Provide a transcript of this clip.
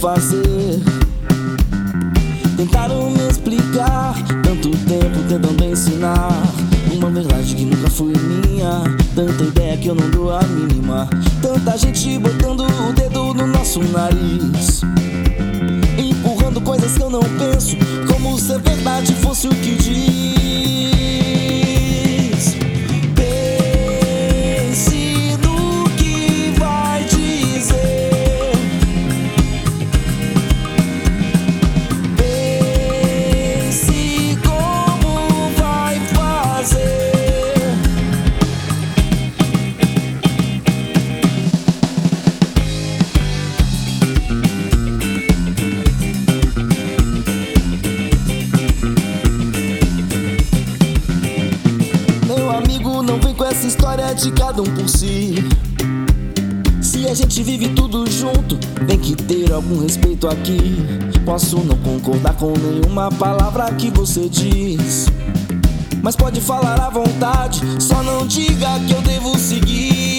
fazer. Tentaram me explicar, tanto tempo tentando ensinar uma verdade que nunca foi minha. Tanta ideia que eu não dou a mínima. Tanta gente botando o dedo no nosso nariz, empurrando coisas que eu não penso, como se a verdade fosse o que diz. Pense no que vai dizer. Pense como vai fazer. Não vem com essa história de cada um por si. Se a gente vive tudo junto, tem que ter algum respeito aqui. Posso não concordar com nenhuma palavra que você diz, mas pode falar à vontade, só não diga que eu devo seguir.